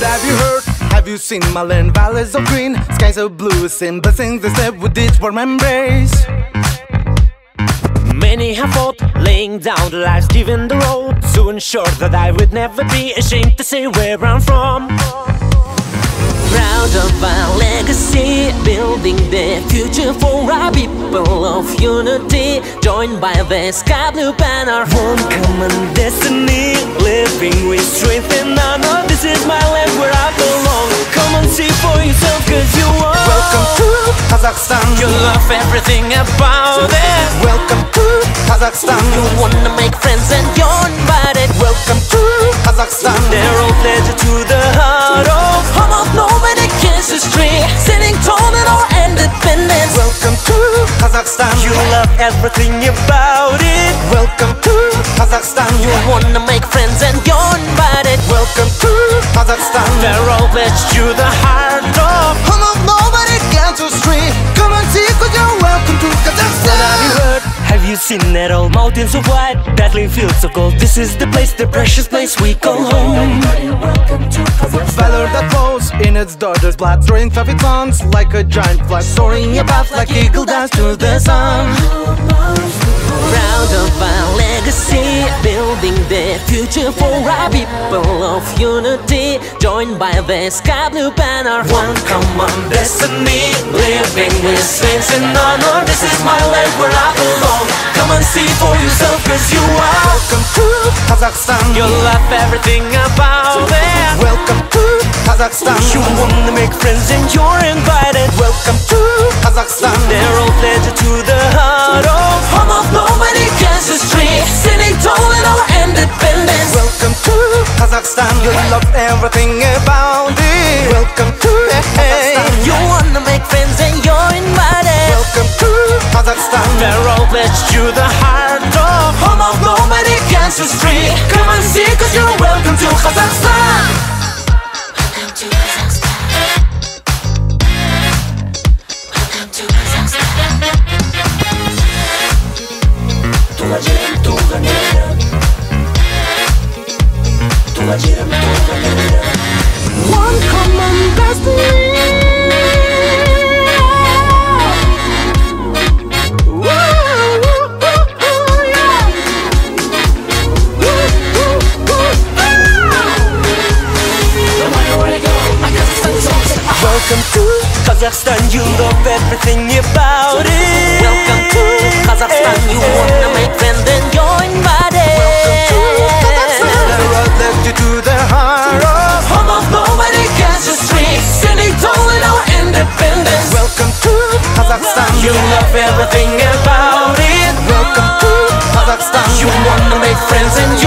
have you heard? Have you seen my land? Valleys of green, skies of blue, same blessings they step with each warm embrace. Many have fought, laying down their lives, giving the road to ensure that I would never be ashamed to say where I'm from. Proud of our legacy, building the future for our people of unity, joined by the sky blue banner. One common destiny, living with strength and honor. This is my land where I belong. Come and see for yourself, cause you are. Welcome to Kazakhstan. You love everything about it. Welcome to Kazakhstan. You wanna make friends and you're invited. Welcome to Kazakhstan. They're all pledged to the heart of home of nobody kiss history, standing tall in our independence. Welcome to Kazakhstan. You love everything about it. Welcome to Kazakhstan. You wanna make friends and you're invited. Welcome to Kazakhstan. They're all pledged to the heart of home of nobody gets history. Come and see, cause you're welcome to Kazakhstan. What have you heard? Have you seen that old mountains of white, battling fields of gold? This is the place, the precious place we call home. Valor that flows in its daughter's blood, throwing traffic sons like a giant flag, soaring above like eagle dance to the sun. Proud of our legacy, building the future for our people of unity, joined by the sky blue banner. One common destiny, living with strength and honor. This is my land where I belong. Come and see for yourself, cause you are. Welcome to Kazakhstan. You love everything about it. Welcome to Kazakhstan. You wanna make friends and you're invited. Welcome to Kazakhstan. They're all pledged to the heart of home of nobody gets history, standing tall in our independence. Welcome to Kazakhstan. You love everything about it. Welcome to Kazakhstan. You wanna make friends and you're invited. Welcome to Kazakhstan. They're all pledged to the heart of home of nobody gets history. Come and see, cause you're welcome to Kazakhstan. One common destiny. Welcome to Kazakhstan, you love everything about it. Welcome to Kazakhstan, you wanna make friends and you're invited. Welcome to Kazakhstan. They're all left to their heart of home of nobody gets history, standing tall in our independence. Welcome to Kazakhstan. You love everything about it. Welcome to Kazakhstan. You wanna make friends and